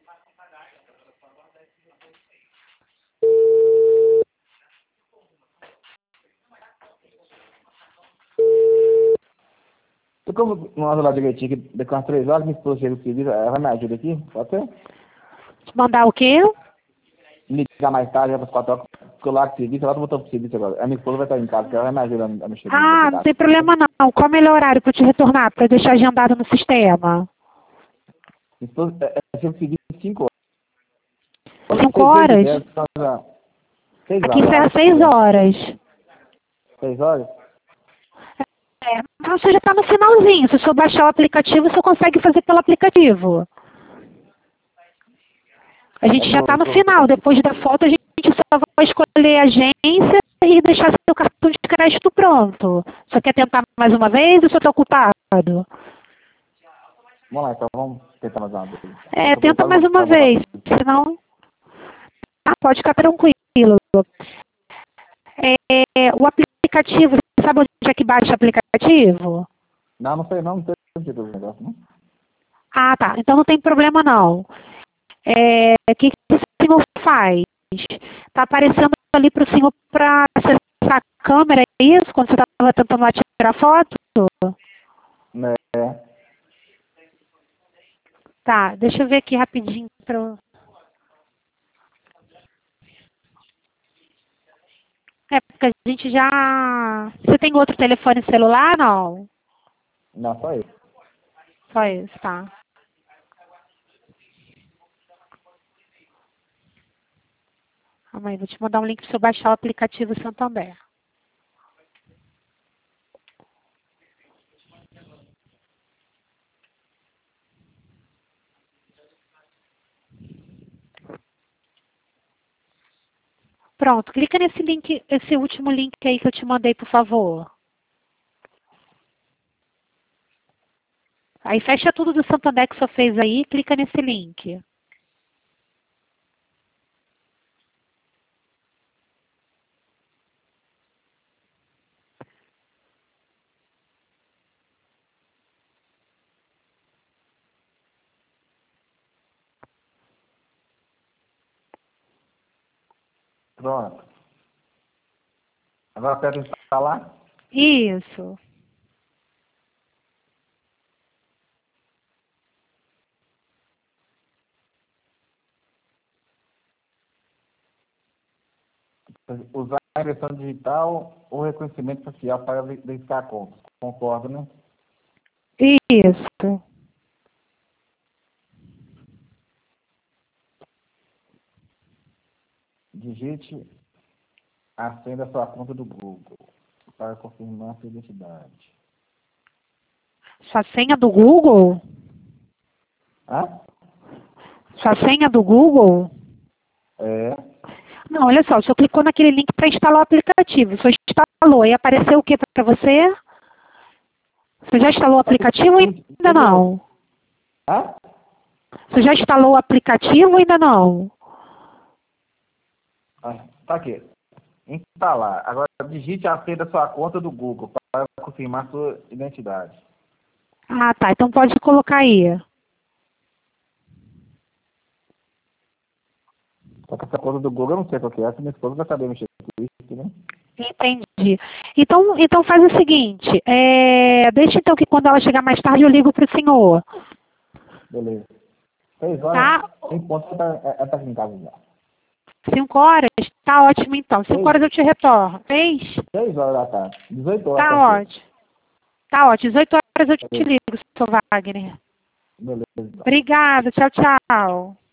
Eu como nós lá direitinho, que daqui umas 3 horas, minha esposa chega o serviço, ela vai me ajudar aqui, pode ser? Mandar o quê? Me ligar mais tarde, já para as 4 horas, porque eu largo o serviço, ela tá voltando pro serviço agora. A minha esposa vai estar em casa, que ela vai me ajudar a mexer no Ah, não aplicativo. tem problema não. Qual é o melhor horário para te retornar, para deixar agendado no sistema? Minha esposa, chega o serviço às 5 horas. 5 6 e horas? 10, então já... 6 Aqui horas, encerra acho. 6 horas. 6 horas? É, mas você já está no finalzinho. Se o senhor baixar o aplicativo, o senhor consegue fazer pelo aplicativo. A gente já está no final. Depois da foto, a gente só vai escolher a agência e deixar seu cartão de crédito pronto. Você quer tentar mais uma vez ou o senhor está ocupado? Vamos lá, então vamos tentar mais uma vez. É, tenta mais uma vez. Senão... Ah, pode ficar tranquilo. O aplicativo, você sabe onde é que baixa o aplicativo? Não sei, não tem sentido o negócio, não. Ah, tá. Então não tem problema não. O que o senhor faz? Está aparecendo ali para o senhor para acessar a câmera, é isso? Quando você estava tentando lá tirar foto? É. Tá, deixa eu ver aqui rapidinho. Porque a gente já... Você tem outro telefone celular, não? Não, só isso. Só isso, tá. Calma aí, vou te mandar um link para você baixar o aplicativo Santander. Pronto, clica nesse link, esse último link aí que eu te mandei, por favor. Aí fecha tudo do Santander que você fez aí e clica nesse link. Pronto. Agora aperta instalar. Isso. Usar a impressão digital ou reconhecimento facial para verificar a conta. Concordo, né? Isso. Digite a senha da sua conta do Google para confirmar sua identidade. Sua senha do Google? Ah? Sua senha do Google? É. Não, olha só, o senhor clicou naquele link para instalar o aplicativo. O senhor instalou e apareceu o que para você? Você já instalou o aplicativo ou ainda não? Ah? Você já instalou o aplicativo ou ainda não? Tá aqui. Instalar. Agora digite a senha da sua conta do Google para confirmar sua identidade. Ah, tá. Então pode colocar aí. Só que essa conta do Google eu não sei qual que é. Essa minha esposa vai saber mexer com isso, né? Entendi. Então faz o seguinte, deixa então que quando ela chegar mais tarde eu ligo para o senhor. Beleza. 6 horas, Tá? em ponto, ela tá aqui em casa já. 5 horas? Tá ótimo então. 5 horas eu te retorno. 6? 6 horas da tarde. 18 horas. Tá ótimo. Tá ótimo. 18 horas eu te Beleza. ligo, seu Wagner. Beleza. Obrigada. Tchau, tchau.